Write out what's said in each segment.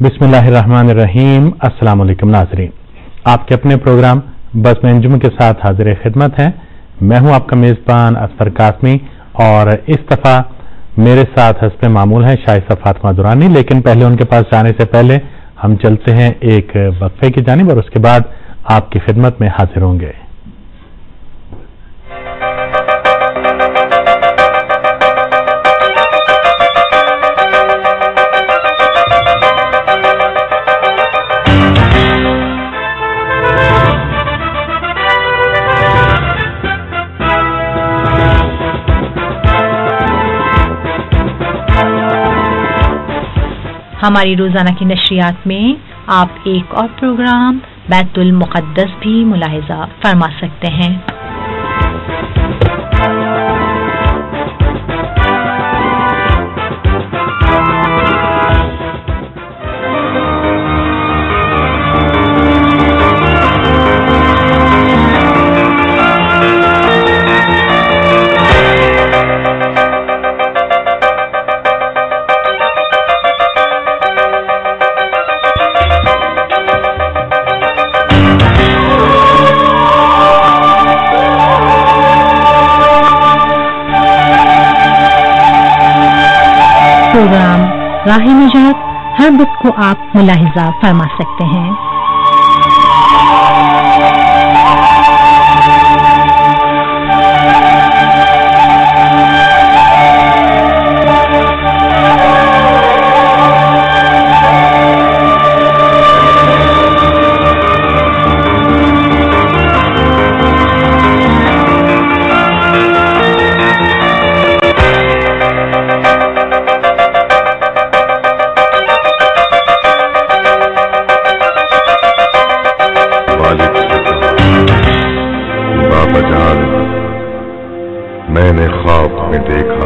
बिस्मिल्लाह अर्रहमान अर्रहीम। अस्सलाम वालेकुम नाज़रीन, आपके अपने प्रोग्राम बस में अंजुम के साथ हाजिर खिदमत है। मैं हूं आपका मेज़बान असफर कासमी और इस दफ़ा मेरे साथ हस्ब मामूल है शाइस्ता फातिमा दुरानी। लेकिन पहले उनके पास जाने से पहले हम चलते हैं एक वक्फे की जानिब और उसके बाद आपकी खिदमत में हाजिर होंगे। हमारी रोजाना की नशरियात में आप एक और प्रोग्राम बैतुल मुक़द्दस भी मुलाहिजा फरमा सकते हैं। प्रोग्राम राहे निजात हर बुध को आप मुलाहिजा फरमा सकते हैं। मैंने ख्वाब में देखा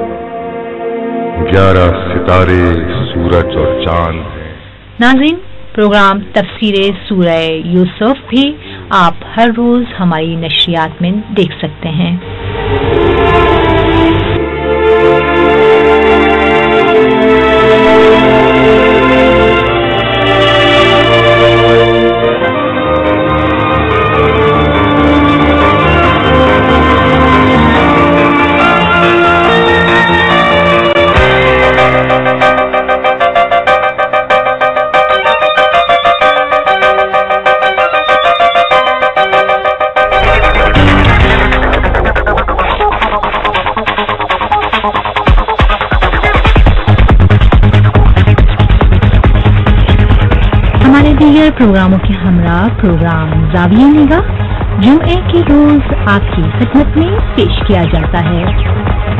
11 सितारे सूरज और चांद हैं। नाज़रीन, प्रोग्राम तफसीरे सूरह यूसुफ भी आप हर रोज हमारी नशरियात में देख सकते हैं। दीगर प्रोग्रामों के हमरा प्रोग्राम ज़ाविया निगाह जुम्मे के रोज आपकी खिदमत में पेश किया जाता है।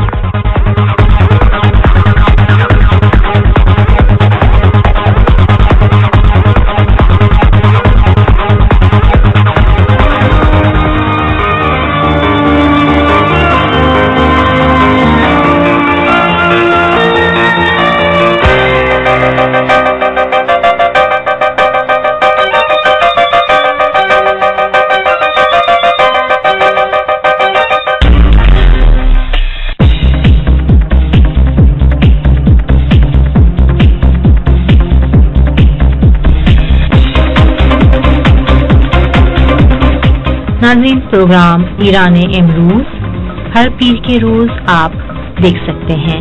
नाज़रीन, प्रोग्राम ईरान इमरूज हर पीर के रोज आप देख सकते हैं।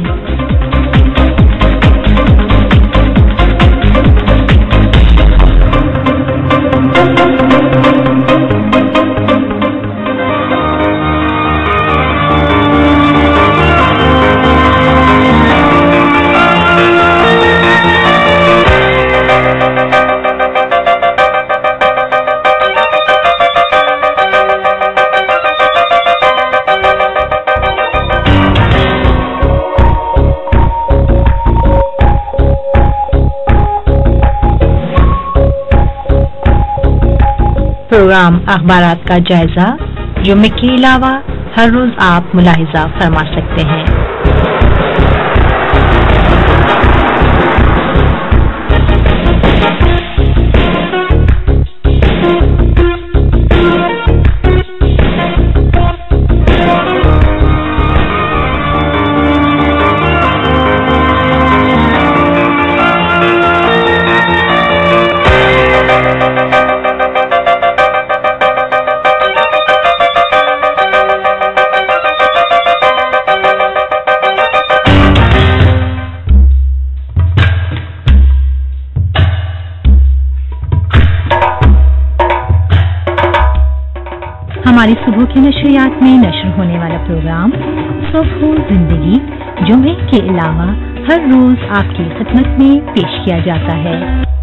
प्रोग्राम अखबारात का जायजा जुम्मे के अलावा हर रोज आप मुलाहिजा फरमा सकते हैं। हमारी सुबह की नशरियात में नशर होने वाला प्रोग्राम सुबह जिंदगी जुमे के अलावा हर रोज आपकी खिदमत में पेश किया जाता है।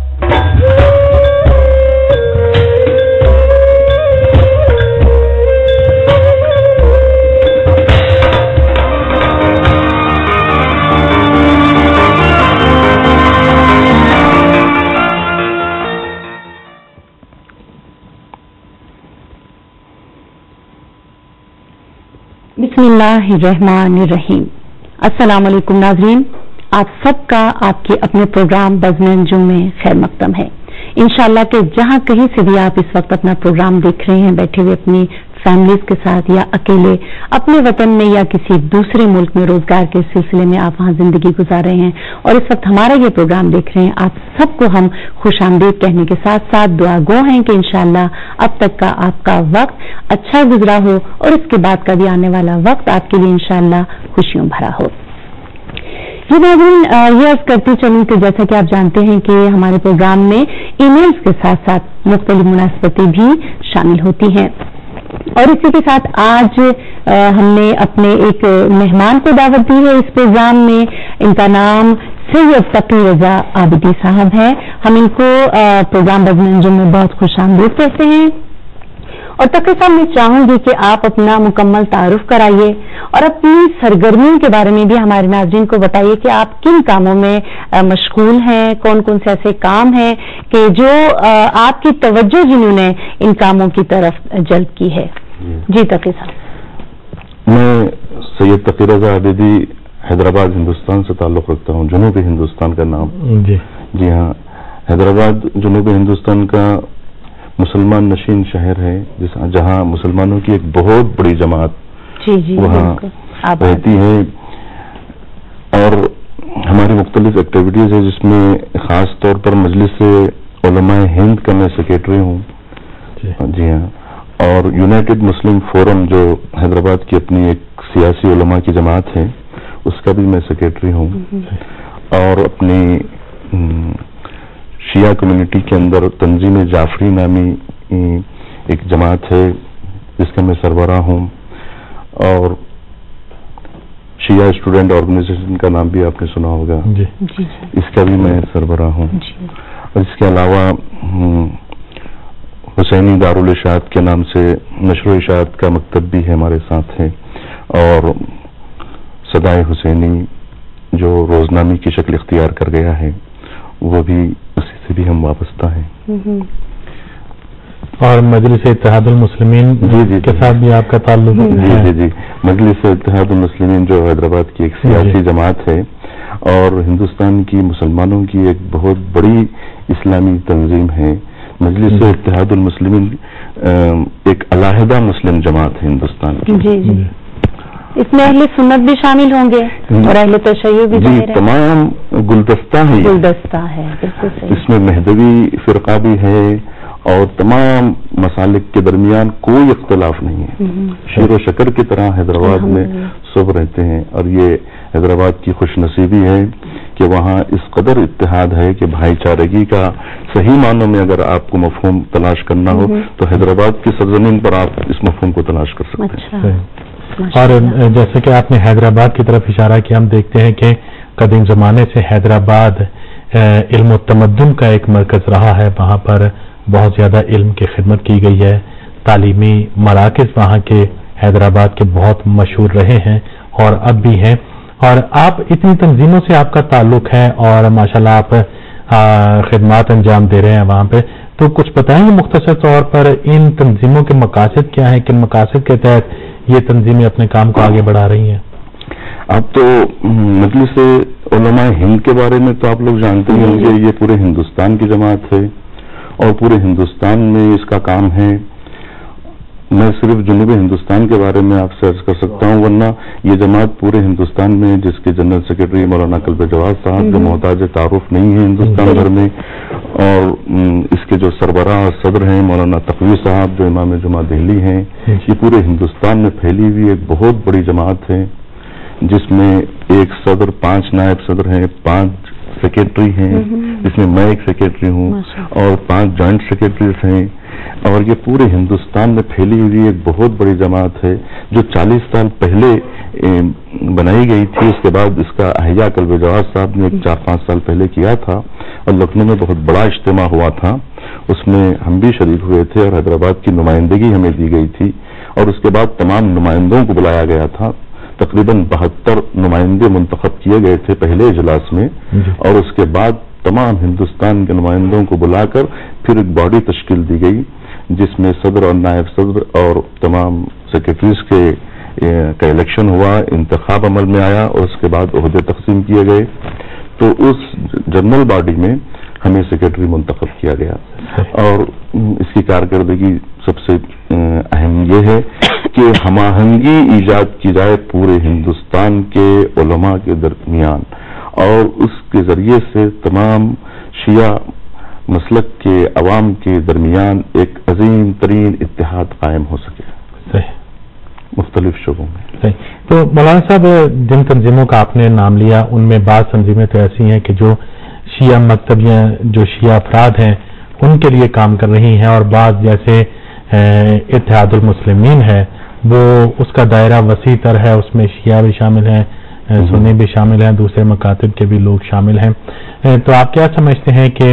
बिस्मिल्लाहिर्रहमानिर्रहीम। अस्सलाम वालेकुम नाज़रीन, आप सबका आपके अपने प्रोग्राम बज़्म अंजुम में खैर मक़दम है। इंशाअल्लाह के जहां कहीं से भी आप इस वक्त अपना प्रोग्राम देख रहे हैं, बैठे हुए अपनी फैमिलीज के साथ या अकेले अपने वतन में या किसी दूसरे मुल्क में रोजगार के सिलसिले में आप वहां जिंदगी गुजार रहे हैं और इस वक्त हमारा ये प्रोग्राम देख रहे हैं, आप सबको हम खुशामदीद कहने के साथ साथ दुआ गो हैं कि इंशाअल्लाह अब तक का आपका वक्त अच्छा गुजरा हो और इसके बाद का भी आने वाला वक्त आपके लिए इंशाअल्लाह खुशियों भरा हो। ये नाज़रीन ये अर्ज करती चलूं कि जैसा कि आप जानते हैं कि हमारे प्रोग्राम में ईमेल्स के साथ साथ मुख्तलिफ मुनासबतें भी शामिल होती हैं और इसी के साथ आज हमने अपने एक मेहमान को दावत दी है इस प्रोग्राम में। इनका नाम सैयद तकी रजा आबिदी साहब है। हम इनको प्रोग्राम बज़्म अंजुम में बहुत खुशामदीद कहते हैं और तकी साहब मैं चाहूंगी कि आप अपना मुकम्मल तारुफ कराइए और अपनी सरगर्मियों के बारे में भी हमारे नाज़रीन को बताइए कि आप किन कामों में मशगूल हैं, कौन कौन से ऐसे काम हैं कि जो आपकी तवज्जो जिन्होंने इन कामों की तरफ जल्ब की है। जी तकी साहब। मैं सैयद तकी रजा आबिदी हैदराबाद हिंदुस्तान से ताल्लुक़ रखता हूँ, जनूबी हिंदुस्तान का नाम। जी हाँ, हैदराबाद जनूबी हिंदुस्तान का मुसलमान नशीन शहर है जहाँ मुसलमानों की एक बहुत बड़ी जमात वहाँ रहती है और हमारी मुख्तलिफ एक्टिविटीज है जिसमें खास तौर पर मजलिस उलमाए हिंद का मैं सेक्रेटरी हूँ। जी हाँ, और यूनाइटेड मुस्लिम फोरम जो हैदराबाद की अपनी एक सियासी उलमा की जमात है उसका भी मैं सेक्रेटरी हूँ और अपनी शिया कम्युनिटी के अंदर तंजीम जाफरी नामी एक जमात है जिसका मैं सरबराह हूँ और शिया स्टूडेंट ऑर्गेनाइजेशन का नाम भी आपने सुना होगा जी। इसका भी मैं सरबराह हूँ और इसके अलावा हुसैनी दारुल इशाअत के नाम से नशर इशाअत का मकतब भी है हमारे साथ है और सदाए हुसैनी जो रोजनामी की शक्ल इख्तियार कर गया है वो भी उसी से भी हम वाबस्ता हैं। और मजलिस इत्तेहादुल मुस्लिमीन के साथ भी आपका ताल्लुक है? जी, मजलिस इत्तेहादुल मुस्लिमीन जो हैदराबाद की एक सियासी जमात है और हिंदुस्तान की मुसलमानों की एक बहुत बड़ी इस्लामी तंजीम है। मजलिस इत्तेहादुल मुस्लिमीन एक अलहदा मुस्लिम जमात है हिंदुस्तान की। जी। इसमें अहले सुन्नत भी शामिल होंगे और अहले तशय्युअ भी? जी, तमाम गुलदस्ता है, बिल्कुल सही। इसमें महदवी फिरका भी है और तमाम मसालिक के दरमियान कोई इख्तलाफ नहीं है। शीर व शक्कर की तरह हैदराबाद में सब रहते हैं और ये हैदराबाद की खुशनसीबी है कि वहाँ इस कदर इत्तेहाद है कि भाईचारगी का सही मानों में अगर आपको मफहूम तलाश करना हो तो हैदराबाद की सरजमीन पर आप इस मफहूम को तलाश कर सकते हैं। और जैसे कि आपने हैदराबाद की तरफ इशारा किया, हम देखते हैं कि कदीम जमाने से हैदराबाद इल्म व तमद्दुन का एक मरकज रहा है। वहाँ पर बहुत ज्यादा इल्म की खिदमत की गई है। तालीमी मराकज वहाँ के हैदराबाद के बहुत मशहूर रहे हैं और अब भी हैं। और आप इतनी तंजीमों से आपका ताल्लुक है और माशाल्लाह आप खिदमत अंजाम दे रहे हैं वहाँ पे, तो कुछ बताएंगे मुख्तसर तौर पर इन तंजीमों के मकासद क्या है, किन मकासद के तहत ये तंजीमें अपने काम को आगे बढ़ा रही हैं? अब तो मजलिस उलमाए हिंद के बारे में तो आप लोग जानते ही होंगे, ये पूरे हिंदुस्तान की जमात है और पूरे हिंदुस्तान में इसका काम है। मैं सिर्फ जनूबी हिंदुस्तान के बारे में आपसे अर्ज कर सकता हूँ, वरना ये जमात पूरे हिंदुस्तान में जिसके जनरल सेक्रेटरी मौलाना कल्ब जवाद साहब जो मोहताज तारुफ नहीं है हिंदुस्तान भर में, और इसके जो सरबराह और सदर हैं मौलाना तकवी साहब जो इमाम जुमा दिल्ली हैं, ये पूरे हिंदुस्तान में फैली हुई एक बहुत बड़ी जमात है जिसमें एक सदर, 5 नायब सदर हैं, 5 सेक्रेटरी हैं, जिसमें मैं एक सेक्रेटरी हूँ और 5 जॉइंट सेक्रेटरीज हैं اور یہ پورے ہندوستان میں پھیلی ہوئی ایک بہت بڑی جماعت ہے جو 40 سال پہلے بنائی گئی تھی. اس کے بعد اس کا احیاء قلب جواز صاحب نے 4-5 سال پہلے کیا تھا اور لکھنؤ میں بہت بڑا اجتماع ہوا تھا. اس میں ہم بھی شریک ہوئے تھے اور حیدرآباد کی نمائندگی ہمیں دی گئی تھی اور اس کے بعد تمام نمائندوں کو بلایا گیا تھا. تقریباً 72 نمائندے منتخب کیے گئے تھے پہلے اجلاس میں اور اس کے بعد تمام ہندوستان کے نمائندوں کو بلا کر پھر ایک باڈی تشکیل دی گئی جس میں صدر اور نائب صدر اور تمام سیکرٹریز کا الیکشن ہوا, انتخاب عمل میں آیا اور اس کے بعد عہدے تقسیم کیے گئے. تو اس جنرل باڈی میں ہمیں سیکرٹری منتخب کیا گیا اور اس کی کارکردگی سب سے اہم یہ ہے کہ ہم آہنگی ایجاد کی جائے پورے ہندوستان کے علماء کے درمیان اور اس کے ذریعے سے تمام شیعہ مسلک کے عوام کے درمیان ایک عظیم ترین اتحاد قائم ہو سکے مختلف شعبوں میں. تو مولانا صاحب جن تنظیموں کا آپ نے نام لیا ان میں بعض تنظیمیں تو ایسی ہیں کہ جو شیعہ مکتب یا جو شیعہ افراد ہیں ان کے لیے کام کر رہی ہیں اور بعض جیسے اتحاد المسلمین ہے وہ اس کا دائرہ وسیع تر ہے, اس میں شیعہ بھی شامل ہیں, سنی بھی شامل ہیں, دوسرے مکاتب کے بھی لوگ شامل ہیں. تو آپ کیا سمجھتے ہیں کہ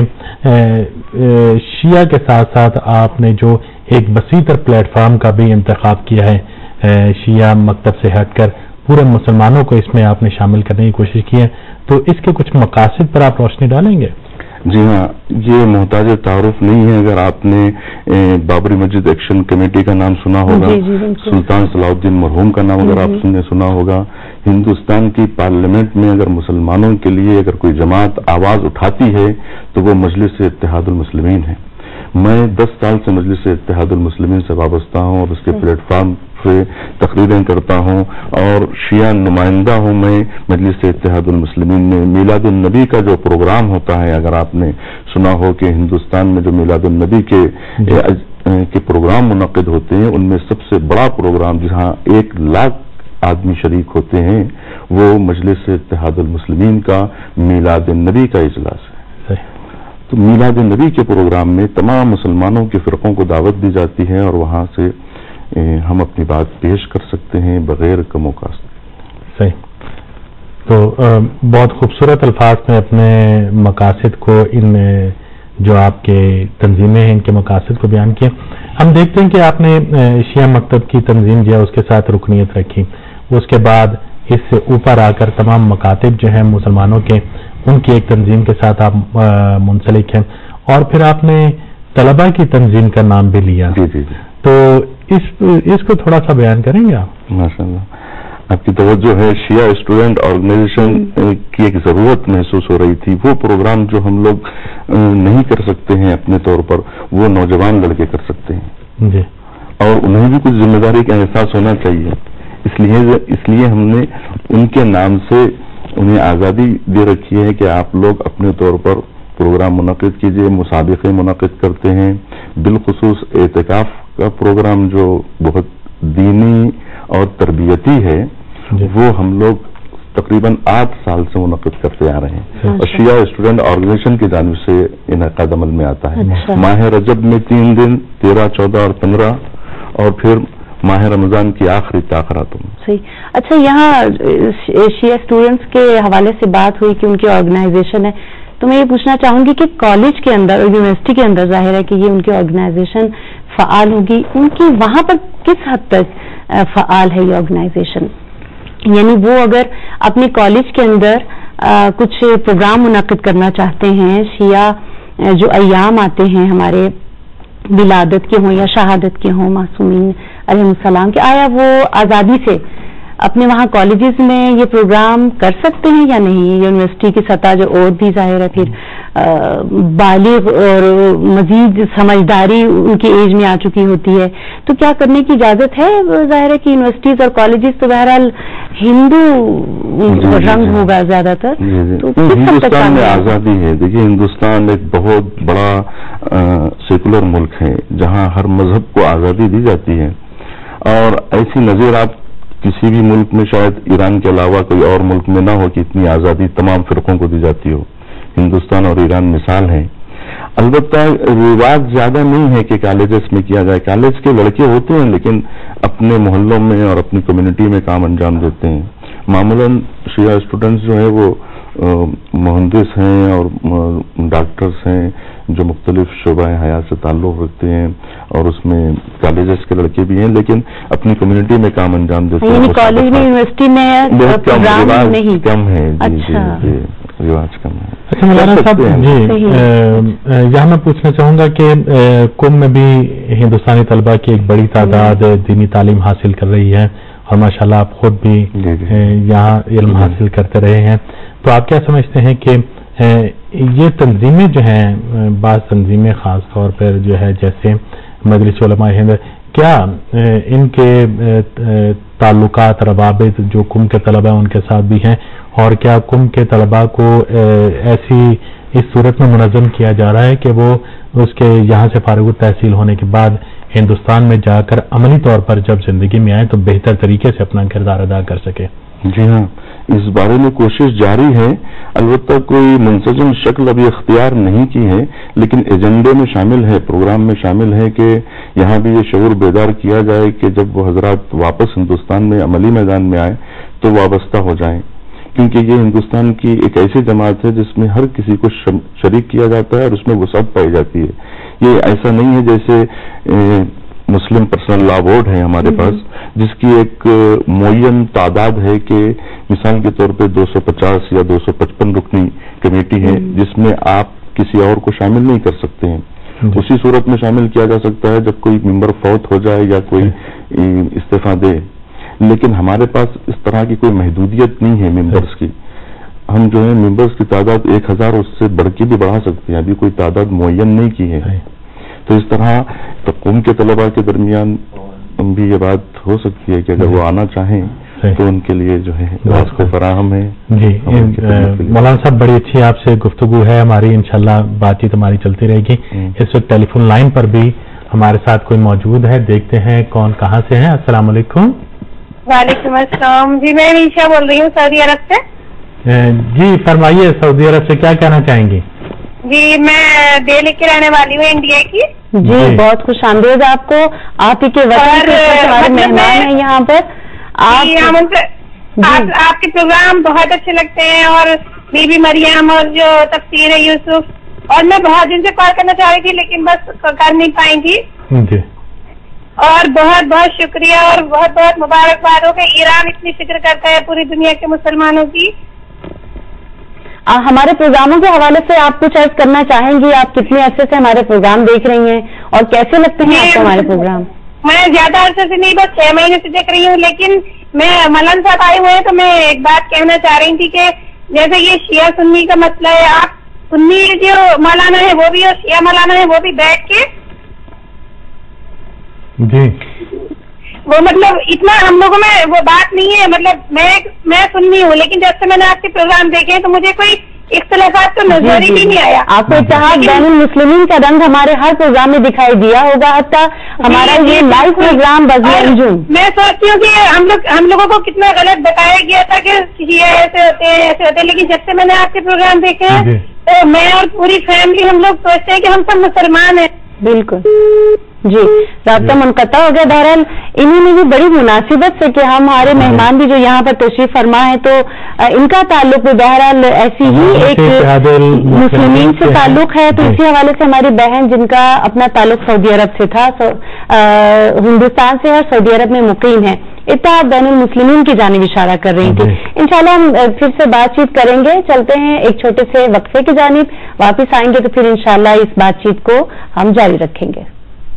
شیعہ کے ساتھ ساتھ آپ نے جو ایک وسیع تر پلیٹ فارم کا بھی انتخاب کیا ہے شیعہ مکتب سے ہٹ کر پورے مسلمانوں کو اس میں آپ نے شامل کرنے کی کوشش کی ہے, تو اس کے کچھ مقاصد پر آپ روشنی ڈالیں گے؟ جی ہاں, یہ محتاج تعارف نہیں ہے. اگر آپ نے بابری مسجد ایکشن کمیٹی کا نام سنا ہوگا, سلطان صلاح الدین مرحوم کا نام اگر آپ نے سنا ہوگا, ہندوستان کی پارلیمنٹ میں اگر مسلمانوں کے لیے اگر کوئی جماعت آواز اٹھاتی ہے تو وہ مجلس اتحاد المسلمین ہے. میں 10 سال سے مجلس اتحاد المسلمین سے وابستہ ہوں اور اس کے پلیٹ فارم سے تقریریں کرتا ہوں اور شیعہ نمائندہ ہوں میں مجلس اتحاد المسلمین میں. میلاد النبی کا جو پروگرام ہوتا ہے, اگر آپ نے سنا ہو کہ ہندوستان میں جو میلاد النبی کے پروگرام منعقد ہوتے ہیں ان میں سب سے بڑا پروگرام جہاں 1 لاکھ آدمی شریک ہوتے ہیں وہ مجلس اتحاد المسلمین کا میلاد النبی کا اجلاس ہے. تو میلاد النبی کے پروگرام میں تمام مسلمانوں کے فرقوں کو دعوت دی جاتی ہے اور وہاں سے ہم اپنی بات پیش کر سکتے ہیں بغیر کم و کاست. صحیح. تو بہت خوبصورت الفاظ میں اپنے مقاصد کو ان جو آپ کے تنظیمیں ہیں ان کے مقاصد کو بیان کیا. ہم دیکھتے ہیں کہ آپ نے شیعہ مکتب کی تنظیم جو ہے اس کے ساتھ رکنیت رکھی, اس کے بعد اس سے اوپر آ کر تمام مکاتب جو ہیں مسلمانوں کے ان کی ایک تنظیم کے ساتھ آپ منسلک ہیں اور پھر آپ نے طلبہ کی تنظیم کا نام بھی لیا. جی جی جی. تو اس کو تھوڑا سا بیان کریں گے آپ؟ ماشاءاللہ, آپ کی توجہ ہے. شیعہ اسٹوڈنٹ آرگنائزیشن کی ایک ضرورت محسوس ہو رہی تھی. وہ پروگرام جو ہم لوگ نہیں کر سکتے ہیں اپنے طور پر وہ نوجوان لڑکے کر سکتے ہیں جی, اور انہیں بھی کچھ ذمہ داری کا احساس ہونا چاہیے. اس لیے ہم نے ان کے نام سے انہیں آزادی دے رکھی ہے کہ آپ لوگ اپنے طور پر پروگرام منعقد کیجئے, مسابقے منعقد کرتے ہیں. بالخصوص اعتکاف کا پروگرام جو بہت دینی اور تربیتی ہے وہ ہم لوگ تقریباً 8 سال سے منعقد کرتے آ رہے ہیں اور شیعہ اسٹوڈنٹ آرگنائزیشن کی جانب سے انعقاد عمل میں آتا ہے. ماہ رجب میں 3 دن 13, 14 اور 15 اور پھر ماہ رمضان کی آخری تاخراتوں میں. صحیح. اچھا, یہاں شیعہ اسٹوڈنٹس کے حوالے سے بات ہوئی کہ ان کی آرگنائزیشن ہے, تو میں یہ پوچھنا چاہوں گی کہ کالج کے اندر اور یونیورسٹی کے اندر ظاہر ہے کہ یہ ان کی آرگنائزیشن فعال ہوگی, ان کی وہاں پر کس حد تک فعال ہے یہ آرگنائزیشن؟ یعنی وہ اگر اپنے کالج کے اندر کچھ پروگرام منعقد کرنا چاہتے ہیں, شیعہ جو ایام آتے ہیں ہمارے ولادت کے ہوں یا شہادت کے ہوں معصومین علیہ السلام کے, آیا وہ آزادی سے اپنے وہاں کالجز میں یہ پروگرام کر سکتے ہیں یا نہیں؟ یونیورسٹی کی سطح جو اور بھی ظاہر ہے پھر بالغ اور مزید سمجھداری ان کی ایج میں آ چکی ہوتی ہے, تو کیا کرنے کی اجازت ہے؟ ظاہر ہے کہ یونیورسٹیز اور کالجز تو بہرحال ہندو رنگ ہوگا زیادہ تر, تو ہندوستان میں آزادی ہے. دیکھیے, ہندوستان ایک بہت بڑا سیکولر ملک ہے جہاں ہر مذہب کو آزادی دی جاتی ہے اور ایسی نظیر آپ کسی بھی ملک میں شاید ایران کے علاوہ کوئی اور ملک میں نہ ہو کہ اتنی آزادی تمام فرقوں کو دی جاتی ہو. ہندوستان اور ایران مثال ہیں. البتہ رواج زیادہ نہیں ہے کہ کالجز میں کیا جائے. کالج کے لڑکے ہوتے ہیں لیکن اپنے محلوں میں اور اپنی کمیونٹی میں کام انجام دیتے ہیں. معمولاً شیعہ اسٹوڈنٹس جو ہیں وہ مہندس ہیں اور ڈاکٹرز ہیں جو مختلف شعبہ حیات سے تعلق رکھتے ہیں, اور اس میں کالجز کے لڑکے بھی ہیں لیکن اپنی کمیونٹی میں کام انجام دیتے ہیں. کالج میں یونیورسٹی میں کم ہے. جی رواج کم ہے. اچھا مولانا صاحب جی یہاں میں پوچھنا چاہوں گا کہ کم میں بھی ہندوستانی طلبہ کی ایک بڑی تعداد دینی تعلیم حاصل کر رہی ہے, اور ماشاءاللہ آپ خود بھی یہاں علم حاصل کرتے رہے ہیں. تو آپ کیا سمجھتے ہیں کہ یہ تنظیمیں جو ہیں, بعض تنظیمیں خاص طور پر جو ہے جیسے مجلس علماء ہند, کیا ان کے تعلقات روابط جو کم کے طلبہ ان کے ساتھ بھی ہیں, اور کیا کم کے طلبہ کو ایسی اس صورت میں منظم کیا جا رہا ہے کہ وہ اس کے یہاں سے فارغ التحصیل ہونے کے بعد ہندوستان میں جا کر عملی طور پر جب زندگی میں آئے تو بہتر طریقے سے اپنا کردار ادا کر سکے؟ جی ہاں, اس بارے میں کوشش جاری ہے. البتہ کوئی منسجم شکل ابھی اختیار نہیں کی ہے, لیکن ایجنڈے میں شامل ہے, پروگرام میں شامل ہے کہ یہاں بھی یہ شعور بیدار کیا جائے کہ جب وہ حضرات واپس ہندوستان میں عملی میدان میں آئے تو وابستہ ہو جائیں, کیونکہ یہ ہندوستان کی ایک ایسی جماعت ہے جس میں ہر کسی کو شریک کیا جاتا ہے اور اس میں وسعت پائی جاتی ہے. یہ ایسا نہیں ہے جیسے مسلم پرسنل لا بورڈ ہے ہمارے پاس, جس کی ایک معین تعداد ہے کہ مثال کے طور پہ 250 یا 255 رکنی کمیٹی ہے جس میں آپ کسی اور کو شامل نہیں کر سکتے ہیں. اسی صورت میں شامل کیا جا سکتا ہے جب کوئی ممبر فوت ہو جائے یا کوئی استعفیٰ دے, لیکن ہمارے پاس اس طرح کی کوئی محدودیت نہیں ہے ممبرز کی. ہم جو ہے ممبرز کی تعداد 1000 اس سے بڑھ کے بھی بڑھا سکتے ہیں, ابھی کوئی تعداد معین نہیں کی ہے. تو اس طرح قوم کے طلباء کے درمیان بھی یہ بات ہو سکتی ہے کہ اگر وہ آنا چاہیں تو ان کے لیے جو ہے راستے فراہم ہے. جی مولانا صاحب بڑی اچھی آپ سے گفتگو ہے ہماری, انشاءاللہ بات چیت ہماری چلتی رہے گی. اس وقت ٹیلی فون لائن پر بھی ہمارے ساتھ کوئی موجود ہے, دیکھتے ہیں کون کہاں سے ہیں. السلام علیکم. وعلیکم السلام. جی میں عائشہ بول رہی ہوں سعودی عرب سے. جی فرمائیے, سعودی عرب سے کیا کہنا چاہیں گی؟ جی میں دہلی کی رہنے والی ہوں, انڈیا کی. جی بہت خوش آمدید آپ کو, آپ ہی کے وطن کے ہمارے مہمان ہیں یہاں پر. آپ کے پروگرام بہت اچھے لگتے ہیں, اور بی بی مریم اور جو تفسیر ہے یوسف, اور میں بہت دن سے کال کرنا چاہ رہی تھی لیکن بس کر نہیں پائیں گی. اور بہت بہت شکریہ اور بہت بہت مبارکباد ہو کہ ایران اتنی فکر کرتا ہے پوری دنیا کے مسلمانوں کی. ہمارے پروگراموں کے حوالے سے آپ کچھ عرض کرنا چاہیں گی؟ آپ کتنے عرصے سے ہمارے پروگرام دیکھ رہی ہیں اور کیسے لگتے ہیں آپ کو ہمارے پروگرام؟ میں زیادہ عرصے سے نہیں, بس 6 مہینے سے دیکھ رہی ہوں, لیکن میں ملن صاحب آئے ہوئے ہیں تو میں ایک بات کہنا چاہ رہی تھی کہ جیسے یہ شیعہ سنی کا مسئلہ ہے, آپ سنی جو مولانا ہے وہ بھی اور شیعہ مولانا ہے وہ بھی بیٹھ کے جی وہ مطلب اتنا ہم لوگوں میں وہ بات نہیں ہے. مطلب میں سننی ہوں, لیکن جب سے میں نے آپ کے پروگرام دیکھے تو مجھے کوئی اختلافات تو نظر ہی نہیں آیا. آپ کو اتحاد بین المسلمین کا رنگ ہمارے ہر پروگرام میں دکھائی دیا ہوگا, حتیٰ ہمارا یہ لائیو پروگرام میں سوچتی ہوں کہ ہم لوگوں کو کتنا غلط بتایا گیا تھا کہ یہ ایسے ہوتے ہیں ایسے ہوتے ہیں, لیکن جب سے میں نے آپ کے پروگرام دیکھے ہیں تو میں اور پوری فیملی ہم لوگ سوچتے ہیں کہ ہم سب مسلمان ہیں. بالکل جی, رابطہ منقطع ہو گیا. بہرحال انہوں نے بھی بڑی مناسبت سے کہ ہمارے مہمان بھی جو یہاں پر تشریف فرما ہے تو ان کا تعلق بھی بہرحال ایسی ہی ایک مسلمین سے تعلق ہے, تو اسی حوالے سے ہماری بہن جن کا اپنا تعلق سعودی عرب سے تھا, ہندوستان سے اور سعودی عرب میں مقیم ہے, اتحاد بین المسلمین کی جانب اشارہ کر رہی تھی. انشاءاللہ ہم پھر سے بات چیت کریں گے. چلتے ہیں ایک چھوٹے سے وقفے کی جانب, واپس آئیں گے تو پھر انشاءاللہ اس بات چیت کو ہم جاری رکھیں گے.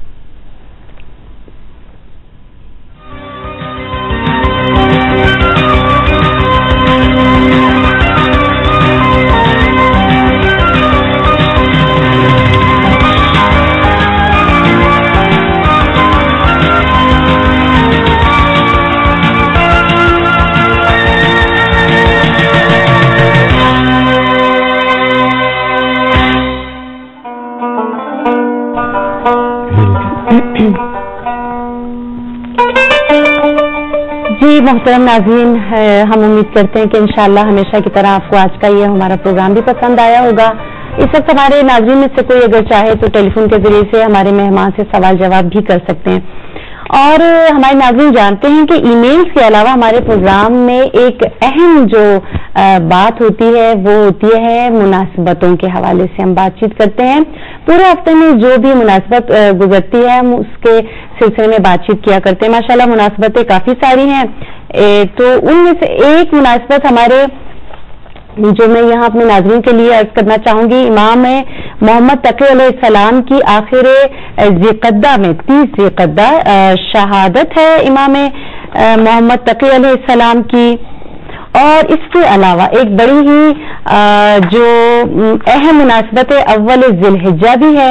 جی محترم ناظرین, ہم امید کرتے ہیں کہ انشاءاللہ ہمیشہ کی طرح آپ کو آج کا یہ ہمارا پروگرام بھی پسند آیا ہوگا. اس وقت ہمارے ناظرین میں سے کوئی اگر چاہے تو ٹیلی فون کے ذریعے سے ہمارے مہمان سے سوال جواب بھی کر سکتے ہیں. اور ہمارے ناظرین جانتے ہیں کہ ای میلز کے علاوہ ہمارے پروگرام میں ایک اہم جو بات ہوتی ہے وہ ہوتی ہے مناسبتوں کے حوالے سے ہم بات چیت کرتے ہیں. پورے ہفتے میں جو بھی مناسبت گزرتی ہے ہم اس کے سلسلے میں بات چیت کیا کرتے ہیں. ماشاءاللہ مناسبتیں کافی ساری ہیں, تو ان میں سے ایک مناسبت ہمارے جو میں یہاں اپنے ناظرین کے لیے عرض کرنا چاہوں گی, امام محمد تقی علیہ السلام کی آخر ذیقعدہ میں 30 ذیقعدہ شہادت ہے امام محمد تقی علیہ السلام کی. اور اس کے علاوہ ایک بڑی ہی جو اہم مناسبت اول ذی الحجہ بھی ہے,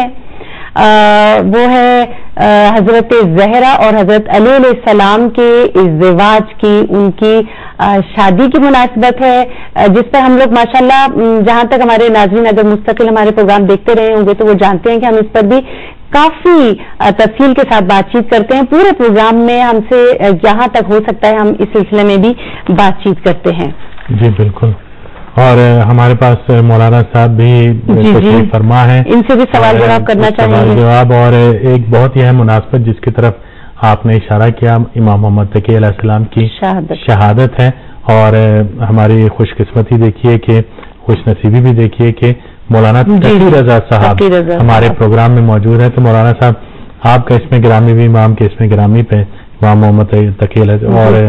وہ ہے حضرت زہرا اور حضرت علی علیہ السلام کے ازدواج کی, ان کی شادی کی مناسبت ہے, جس پر ہم لوگ ماشاءاللہ جہاں تک ہمارے ناظرین اگر مستقل ہمارے پروگرام دیکھتے رہے ہوں گے تو وہ جانتے ہیں کہ ہم اس پر بھی کافی تفصیل کے ساتھ بات چیت کرتے ہیں. پورے پروگرام میں ہم سے جہاں تک ہو سکتا ہے ہم اس سلسلے میں بھی بات چیت کرتے ہیں. جی بالکل, اور ہمارے پاس مولانا صاحب بھی تشریف فرما ہیں, ان سے بھی سوال جواب کرنا چاہیں گے. سوال جواب, اور ایک بہت ہی اہم مناسبت جس کی طرف آپ نے اشارہ کیا, امام محمد تقی علیہ السلام کی شہادت ہے. اور ہماری خوش قسمتی دیکھیے کہ خوش نصیبی بھی دیکھیے کہ مولانا تقی رضا صاحب ہمارے پروگرام میں موجود ہیں. تو مولانا صاحب آپ کا اس میں گرامی بھی امام کے اس میں گرامی پہ امام محمد تقی علیہ, اور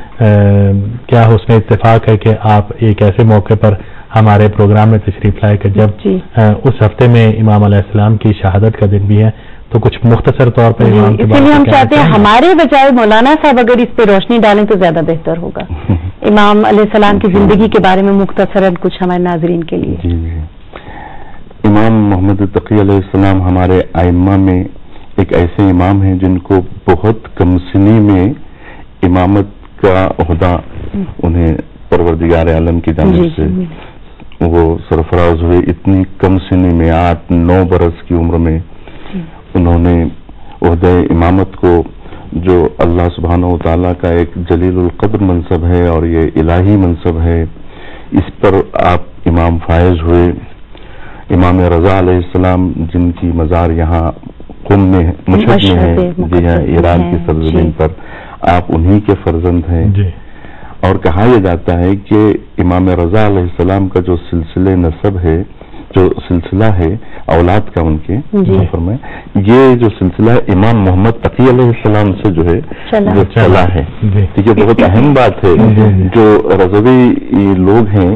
کیا حسن اتفاق ہے کہ آپ ایک ایسے موقع پر ہمارے پروگرام میں تشریف لائے کہ جب اس ہفتے میں امام علیہ السلام کی شہادت کا دن بھی ہے, تو کچھ مختصر طور پر امام کے بارے میں ہم چاہتے ہیں ہمارے بجائے مولانا صاحب اگر اس پہ روشنی ڈالیں تو زیادہ بہتر ہوگا. امام علیہ السلام کی زندگی کے بارے میں مختصراً کچھ ہمارے ناظرین کے لیے. امام محمد تقی علیہ السلام ہمارے ائمہ میں ایک ایسے امام ہیں جن کو بہت کم سنی میں امامت کا عہدہ انہیں پروردگار عالم کی جانب سے وہ سرفراز ہوئے. اتنی کم سنی میں 8-9 برس کی عمر میں انہوں نے عہدہ امامت کو, جو اللہ سبحانہ و تعالیٰ کا ایک جلیل القدر منصب ہے اور یہ الہی منصب ہے, اس پر آپ امام فائز ہوئے. امام رضا علیہ السلام جن کی مزار یہاں قم میں مشہد میں ہے, جی ہاں ایران کی سرزمین پر, آپ انہی کے فرزند ہیں. اور کہا یہ جاتا ہے کہ امام رضا علیہ السلام کا جو سلسلہ نسب ہے, جو سلسلہ ہے اولاد کا ان کے فرمائے, یہ جو سلسلہ امام محمد تقی علیہ السلام سے جو ہے وہ چلا ہے. ٹھیک ہے, بہت اہم بات ہے. جو رضوی لوگ ہیں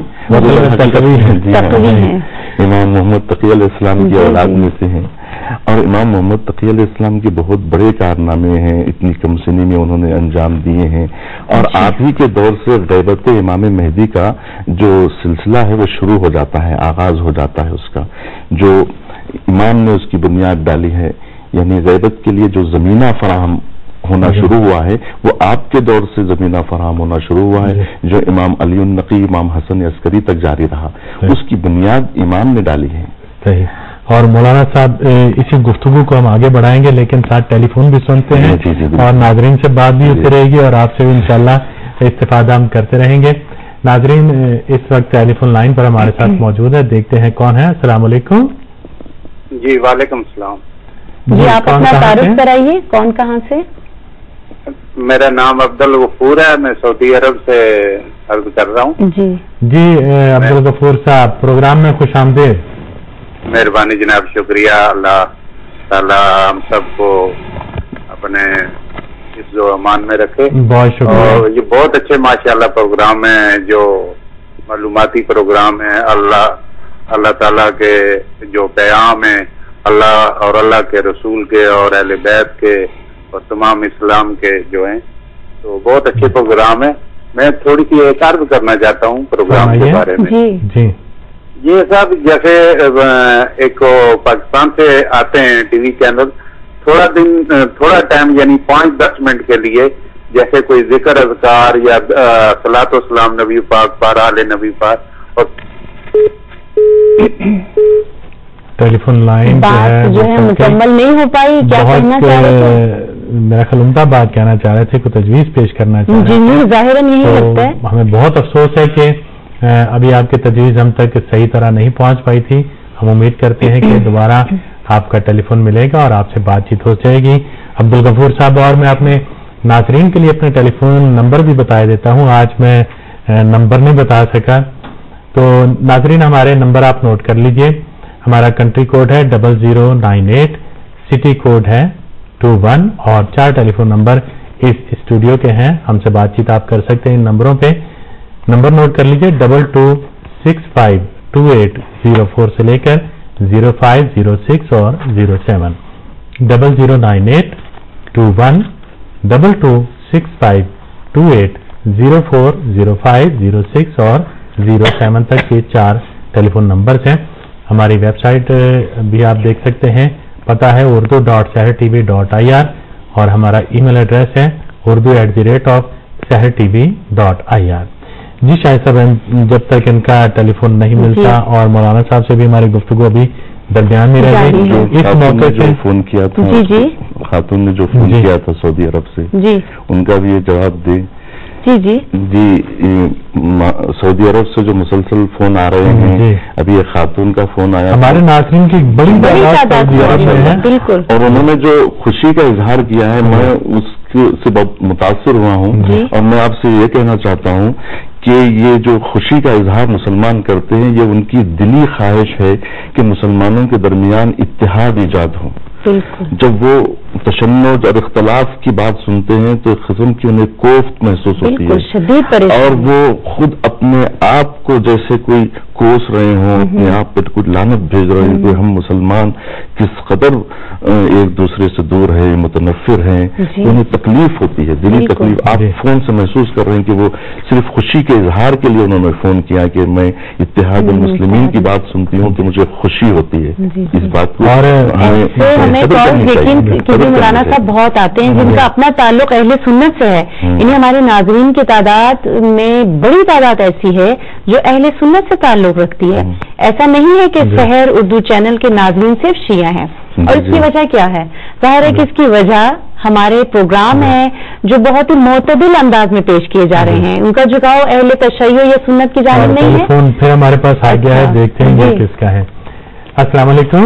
امام محمد تقی علیہ السلام کی اولاد میں سے ہیں, اور امام محمد تقی علیہ السلام کے بہت بڑے کارنامے ہیں, اتنی کم سنی میں انہوں نے انجام دیے ہیں. اور آپ ہی کے دور سے غیبت امام مہدی کا جو سلسلہ ہے وہ شروع ہو جاتا ہے, آغاز ہو جاتا ہے اس کا, جو امام نے اس کی بنیاد ڈالی ہے. یعنی غیبت کے لیے جو زمینہ فراہم ہونا شروع ہوا ہے وہ آپ کے دور سے زمینہ فراہم ہونا شروع ہوا ہے, جو امام علی النقی امام حسن عسکری تک جاری رہا, اس کی بنیاد امام نے ڈالی ہے. صحیح. اور مولانا صاحب اسی گفتگو کو ہم آگے بڑھائیں گے, لیکن ساتھ ٹیلی فون بھی سنتے ہیں اور ناظرین سے بات بھی ہوتی رہے گی, اور آپ سے بھی انشاءاللہ استفادہ ہم کرتے رہیں گے. ناظرین اس وقت ٹیلی فون لائن پر ہمارے ساتھ موجود ہے, دیکھتے ہیں کون ہے. السلام علیکم. جی وعلیکم السلام. جی آپ اپنا تعارف کرائیے, کون کہاں سے؟ میرا نام عبدالغفور ہے, میں سعودی عرب سے عرض کر رہا ہوں. جی عبدالغفور صاحب, پروگرام میں خوش آمدید. مہربانی جناب, شکریہ. اللہ تعالیٰ ہم سب کو اپنے اس جو امان میں رکھے. بہت شکریہ. اور یہ بہت اچھے ماشاءاللہ پروگرام ہیں, جو معلوماتی پروگرام ہیں. اللہ تعالیٰ کے جو پیغام ہیں, اللہ اور اللہ کے رسول کے اور اہل بیت کے اور تمام اسلام کے جو ہیں, تو بہت اچھے پروگرام ہیں. میں تھوڑی سی ایک عرض کرنا چاہتا ہوں پروگرام کے بارے میں. جی یہ صاحب جیسے ایک پاکستان سے آتے ہیں ٹی وی چینل, تھوڑا ٹائم یعنی 5-10 منٹ کے لیے, جیسے کوئی ذکر اذکار یا صلاۃ و سلام نبی پاک پر, آل نبی پاک. اور ٹیلی فون لائن جو ہے مکمل نہیں ہو پائی, کیا کرنا چاہ رہے تھے؟ میرا خیال عمدہ بات کہنا چاہ رہے تھے, کوئی تجویز پیش کرنا چاہ رہے تھے. جی ظاہراً یہی لگتا ہے. ہمیں بہت افسوس ہے کہ ابھی آپ کی تجویز ہم تک صحیح طرح نہیں پہنچ پائی تھی. ہم امید کرتے ہیں کہ دوبارہ آپ کا ٹیلی فون ملے گا اور آپ سے بات چیت ہو جائے گی. عبدالغفور صاحب، اور میں اپنے ناظرین کے لیے اپنے ٹیلی فون نمبر بھی بتا دیتا ہوں. آج میں نمبر نہیں بتا سکا، تو ناظرین ہمارے نمبر آپ نوٹ کر لیجئے. ہمارا کنٹری کوڈ ہے 0098، سٹی کوڈ ہے 21، اور 4 ٹیلی فون نمبر اس اسٹوڈیو کے ہیں. ہم سے بات چیت آپ کر سکتے ہیں ان نمبروں پہ. نمبر نوٹ کر لیجئے 22652804 سے لے کر 0506 اور 07. 00982122652804 0506 اور 07 تک یہ 4 ٹیلی فون نمبرز ہیں. ہماری ویب سائٹ بھی آپ دیکھ سکتے ہیں، پتہ ہے urdu.sehrtv.ir، اور ہمارا ای میل ایڈریس ہے urdu@sehrtv.ir. جی شاہد صاحب، جب تک ان کا ٹیلی فون نہیں ملتا اور مولانا صاحب سے بھی ہماری گفتگو ابھی درمیان میں رہ گئی. اس موقع سے فون کیا تھا خاتون نے جو فون کیا تھا سعودی عرب سے، ان کا بھی یہ جواب دے. جی سعودی عرب سے جو مسلسل فون آ رہے ہیں، ابھی یہ خاتون کا فون آیا ہمارے ناظرین کی بڑی تعداد بالکل، اور انہوں نے جو خوشی کا اظہار کیا ہے، میں اس سے بہت متاثر ہوا ہوں. اور میں آپ سے یہ کہنا چاہتا ہوں کہ یہ جو خوشی کا اظہار مسلمان کرتے ہیں، یہ ان کی دلی خواہش ہے کہ مسلمانوں کے درمیان اتحاد ایجاد ہو. جب وہ تشنج اور اختلاف کی بات سنتے ہیں تو ایک قسم کی انہیں کوفت محسوس ہوتی ہے، اور وہ خود اپنے آپ کو جیسے کوئی کوس رہے ہوں، اپنے آپ پہ کوئی لعنت بھیج رہے ہیں کہ ہم مسلمان کس قدر ایک دوسرے سے دور ہیں، متنفر ہیں. انہیں تکلیف ہوتی ہے، دلی تکلیف. آپ فون سے محسوس کر رہے ہیں کہ وہ صرف خوشی کے اظہار کے لیے انہوں نے فون کیا کہ میں اتحاد المسلمین کی بات سنتی ہوں تو مجھے خوشی ہوتی ہے اس بات کو. کیونکہ مولانا صاحب بہت آتے ہیں جن کا اپنا تعلق اہل سنت سے ہے. یعنی ہمارے ناظرین کی تعداد میں بڑی تعداد ایسی ہے جو اہل سنت سے تعلق رکھتی ہے. ایسا نہیں ہے کہ سحر اردو چینل کے ناظرین صرف شیعہ ہیں. اور اس کی وجہ کیا ہے؟ ظاہر ہے کہ اس کی وجہ ہمارے پروگرام ہیں جو بہت ہی معتدل انداز میں پیش کیے جا رہے ہیں. ان کا جھکاؤ اہل تشیع یا سنت کی جانب نہیں ہے. فون پھر ہمارے پاس آ گیا ہے، دیکھتے ہیں یہ کس کا ہے. السلام علیکم.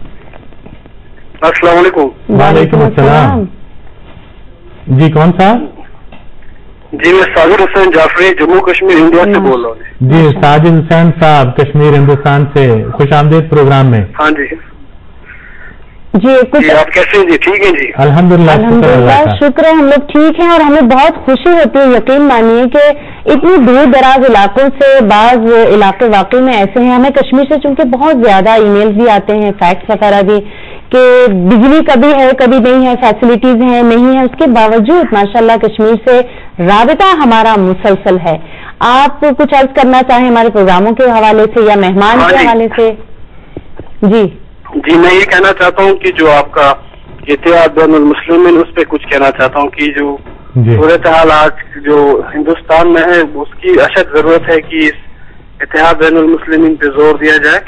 السلام علیکم. وعلیکم السلام. جی کون صاحب؟ جی میں ساجد حسین جعفری جموں کشمیر انڈیا سے بول رہا ہوں. جی ساجد حسین صاحب کشمیر ہندوستان سے، خوش آمدید پروگرام میں. ہاں جی جی آپ کیسے ہیں؟ جی ٹھیک ہے جی الحمدللہ شکر ہے، ہم لوگ ٹھیک ہیں. اور ہمیں بہت خوشی ہوتی ہے، یقین مانیے کہ اتنی دور دراز علاقوں سے بعض علاقے واقعی میں ایسے ہیں. ہمیں کشمیر سے چونکہ بہت زیادہ ای میل بھی آتے ہیں، فیکس وغیرہ بھی، کہ بجلی کبھی ہے کبھی نہیں ہے، فیسلٹیز ہیں نہیں ہے، اس کے باوجود ماشاءاللہ کشمیر سے رابطہ ہمارا مسلسل ہے. آپ کچھ عرض کرنا چاہیں ہمارے پروگراموں کے حوالے سے یا مہمان کے حوالے سے؟ جی میں یہ کہنا چاہتا ہوں کہ جو آپ کا اتحاد بین المسلمین، اس پہ کچھ کہنا چاہتا ہوں کہ جو صورتحال آج جو ہندوستان میں ہے اس کی اشد ضرورت ہے کہ اس اتحاد بین المسلمین پہ زور دیا جائے.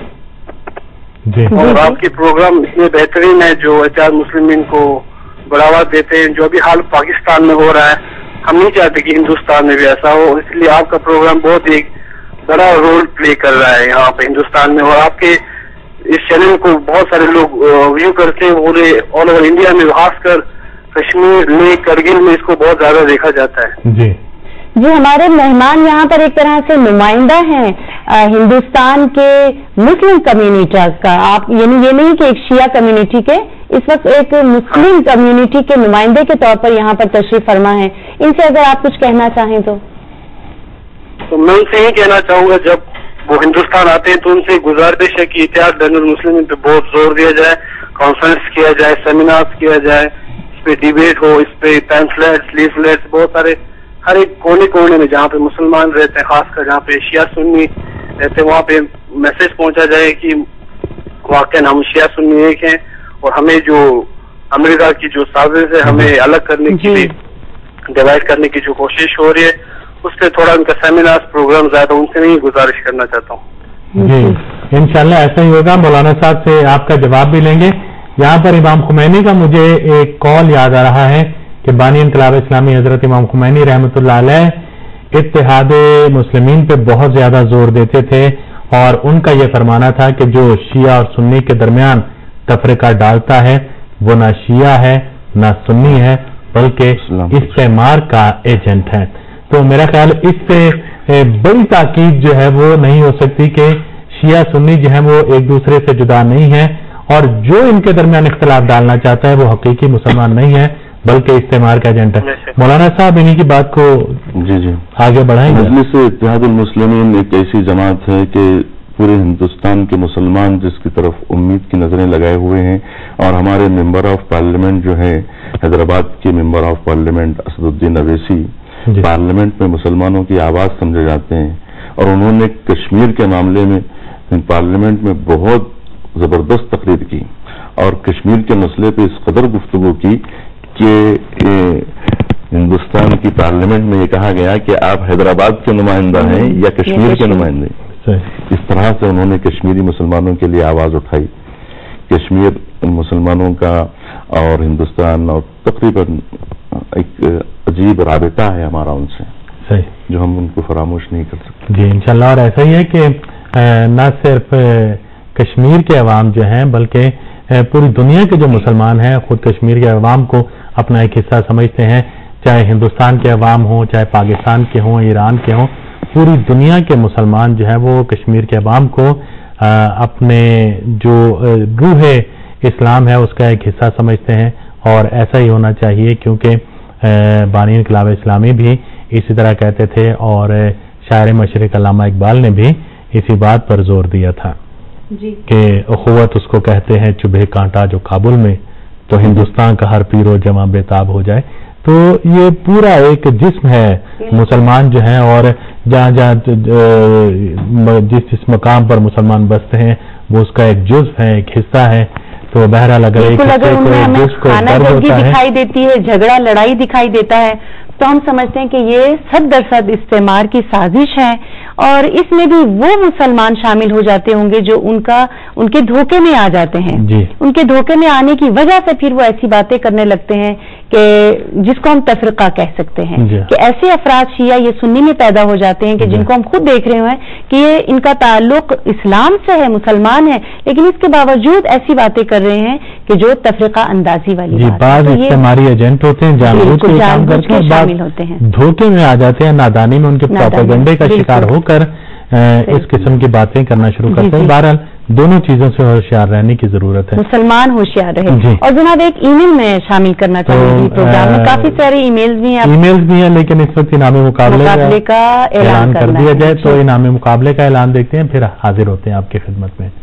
اور آپ کے پروگرام اتنے بہترین ہیں جو اتحاد مسلمین کو بڑھاوا دیتے ہیں. جو ابھی حال پاکستان میں ہو رہا ہے، ہم نہیں چاہتے کہ ہندوستان میں بھی ایسا ہو، اس لیے آپ کا پروگرام بہت ایک بڑا رول پلے کر رہا ہے یہاں پہ ہندوستان میں. اور آپ کے اس چینل کو بہت سارے لوگ ویو کرتے ہیں پورے آل اوور انڈیا میں، خاص کر کشمیر لیک کرگل میں اس کو بہت زیادہ دیکھا جاتا ہے. جی ہمارے مہمان یہاں پر ایک طرح سے نمائندہ ہیں ہندوستان کے مسلم کمیونٹی کا. آپ یعنی یہ نہیں کہ ایک شیعہ کمیونٹی کے، اس وقت ایک مسلم کمیونٹی کے نمائندے کے طور پر یہاں پر تشریف فرما ہے. ان سے اگر آپ کچھ کہنا چاہیں تو میں ان سے یہ کہنا چاہوں گا، جب وہ ہندوستان آتے ہیں تو ان سے گزارش ہے کہ اتحاد بین المسلمین پہ بہت زور دیا جائے، کانفرنس کیا جائے، سیمینار کیا جائے، اس پہ ڈیبیٹ ہو، اس پہ پیمفلیٹس، لیفلیٹس، بہت سارے ہر ایک کونے کونے میں جہاں پہ مسلمان رہتے ہیں، خاص کر جہاں پہ شیعہ سنی رہتے ہیں، وہاں پہ میسج پہنچا جائے کہ واقعی ہم شیعہ سنی ایک ہیں اور ہمیں جو امریکہ کی جو سازش ہے ہمیں الگ کرنے کی بھی، ڈیوائڈ کرنے کی جو کوشش ہو رہی ہے، اس پہ تھوڑا ان کا سیمینار پروگرام زیادہ ان سے نہیں گزارش کرنا چاہتا ہوں. جی انشاءاللہ ایسا ہی ہوگا. مولانا صاحب سے آپ کا جواب بھی لیں گے. یہاں پر امام خمینی کا مجھے ایک کال یاد آ رہا ہے کہ بانی انقلاب اسلامی حضرت امام خمینی رحمۃ اللہ علیہ اتحاد مسلمین پہ بہت زیادہ زور دیتے تھے اور ان کا یہ فرمانا تھا کہ جو شیعہ اور سنی کے درمیان تفرقہ ڈالتا ہے وہ نہ شیعہ ہے نہ سنی ہے بلکہ استعمار کا ایجنٹ ہے. تو میرا خیال اس سے بڑی تاکید جو ہے وہ نہیں ہو سکتی کہ شیعہ سنی جو ہے وہ ایک دوسرے سے جدا نہیں ہے، اور جو ان کے درمیان اختلاف ڈالنا چاہتا ہے وہ حقیقی مسلمان نہیں ہے بلکہ استعمار کا ایجنٹ ہے. مولانا صاحب انہی کی بات کو جی آگے بڑھائیں گے. مجلس اتحاد المسلمین ایک ایسی جماعت ہے کہ پورے ہندوستان کے مسلمان جس کی طرف امید کی نظریں لگائے ہوئے ہیں، اور ہمارے ممبر آف پارلیمنٹ جو ہے حیدرآباد کے member of parliament Asad Uddin Owaisi parliament میں مسلمانوں کی آواز سمجھے جاتے ہیں، اور انہوں نے کشمیر کے معاملے میں پارلیمنٹ میں بہت زبردست تقریر کی اور کشمیر کے مسئلے پہ اس قدر گفتگو کی کہ ہندوستان کی پارلیمنٹ میں یہ کہا گیا کہ آپ حیدرآباد کے نمائندہ ہیں یا کشمیر کے نمائندے. اس طرح سے انہوں نے کشمیری مسلمانوں کے لیے آواز اٹھائی. کشمیر مسلمانوں کا اور ہندوستان اور تقریباً ایک عجیب رابطہ ہے ہمارا ان سے جو ہم ان کو فراموش نہیں کر سکتے. جی انشاءاللہ. اور ایسا ہی ہے کہ نہ صرف کشمیر کے عوام جو ہیں بلکہ پوری دنیا کے جو مسلمان ہیں خود کشمیر کے عوام کو اپنا ایک حصہ سمجھتے ہیں، چاہے ہندوستان کے عوام ہوں چاہے پاکستان کے ہوں ایران کے ہوں. پوری دنیا کے مسلمان جو ہے وہ کشمیر کے عوام کو اپنے جو روح اسلام ہے اس کا ایک حصہ سمجھتے ہیں، اور ایسا ہی ہونا چاہیے کیونکہ بانی انقلاب اسلامی بھی اسی طرح کہتے تھے، اور شاعر مشرق علامہ اقبال نے بھی اسی بات پر زور دیا تھا کہ اخوت اس کو کہتے ہیں چبھے کانٹا جو کابل میں، تو ہندوستان کا ہر پیر و جمع بےتاب ہو جائے. تو یہ پورا ایک جسم ہے مسلمان جو ہیں، اور جہاں جہاں جس مقام پر مسلمان بستے ہیں وہ اس کا ایک جزو ہے، ایک حصہ ہے. تو بہرحال اگر ایک جزو کو درد ہوتا ہے، دکھائی دیتی ہے، جھگڑا لڑائی دکھائی دیتا ہے، تو ہم سمجھتے ہیں کہ یہ 100% استعمار کی سازش ہے، اور اس میں بھی وہ مسلمان شامل ہو جاتے ہوں گے جو ان کے دھوکے میں آ جاتے ہیں. ان کے دھوکے میں آنے کی وجہ سے پھر وہ ایسی باتیں کرنے لگتے ہیں کہ جس کو ہم تفرقہ کہہ سکتے ہیں، کہ ایسے افراد شیعہ یہ سنی میں پیدا ہو جاتے ہیں کہ جن کو ہم خود دیکھ رہے ہیں کہ یہ ان کا تعلق اسلام سے ہے، مسلمان ہے، لیکن اس کے باوجود ایسی باتیں کر رہے ہیں کہ جو تفرقہ اندازی والی بعض استعماری ایجنٹ ہوتے ہیں، جان بوجھ کے شامل ہوتے ہیں، دھوکے میں آ جاتے ہیں، نادانی میں ان کے پروپیگنڈے کا شکار ہو کر اس قسم کی باتیں کرنا شروع کرتے ہیں. بہرحال دونوں چیزوں سے ہوشیار رہنے کی ضرورت ہے، مسلمان ہوشیار رہے. اور جناب ایک ای میل میں شامل کرنا چاہوں گی پروگرام میں، کافی سارے ای میلز بھی ہیں لیکن اس وقت انعام مقابلے کا اعلان کر دیا جائے. تو انعام مقابلے کا اعلان دیکھتے ہیں پھر حاضر ہوتے ہیں آپ کی خدمت میں.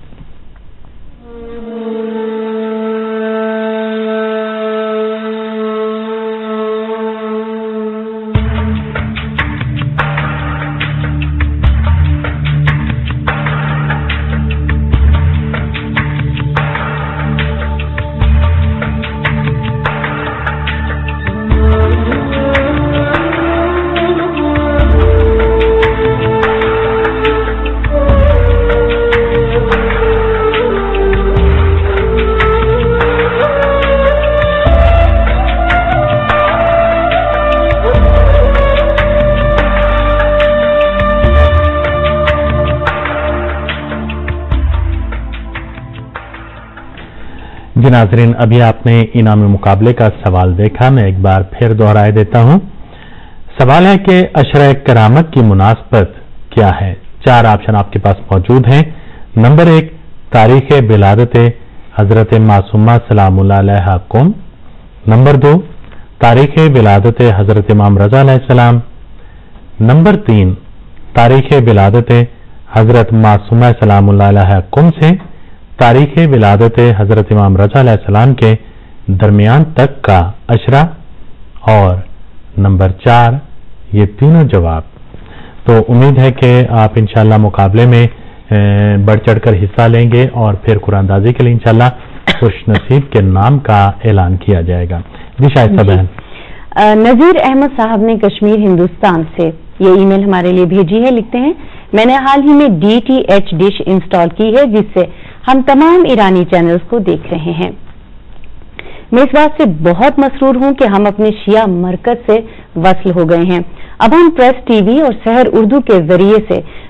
جی ناظرین، ابھی آپ نے انعام مقابلے کا سوال دیکھا، میں ایک بار پھر دہرائے دیتا ہوں. سوال ہے کہ عشرہ کرامت کی مناسبت کیا ہے؟ 4 آپشن آپ کے پاس موجود ہیں. نمبر 1 تاریخ ولادت حضرت معصومہ سلام اللہ علیہا قم. نمبر 2 تاریخ ولادت حضرت امام رضا علیہ السلام. نمبر 3 تاریخ ولادت حضرت معصومہ سلام اللہ علیہا قم سے تاریخ ولادت حضرت امام رضا علیہ السلام کے درمیان تک کا عشرہ. اور نمبر 4 یہ تینوں جواب. تو امید ہے کہ آپ انشاءاللہ مقابلے میں بڑھ چڑھ کر حصہ لیں گے اور پھر قرآن اندازی کے لیے انشاءاللہ خوش نصیب کے نام کا اعلان کیا جائے گا. جی شائستہ بہن. نذیر احمد صاحب نے کشمیر ہندوستان سے یہ ای میل ہمارے لیے بھیجی ہے. لکھتے ہیں میں نے حال ہی میں DTH ڈش انسٹال کی ہے جس سے ہم تمام ایرانی چینلز کو دیکھ رہے ہیں. میں اس بات سے بہت مسرور ہوں کہ ہم اپنے شیعہ مرکز سے وصل ہو گئے ہیں. اب ہم پریس ٹی وی اور سحر اردو کے ذریعے سے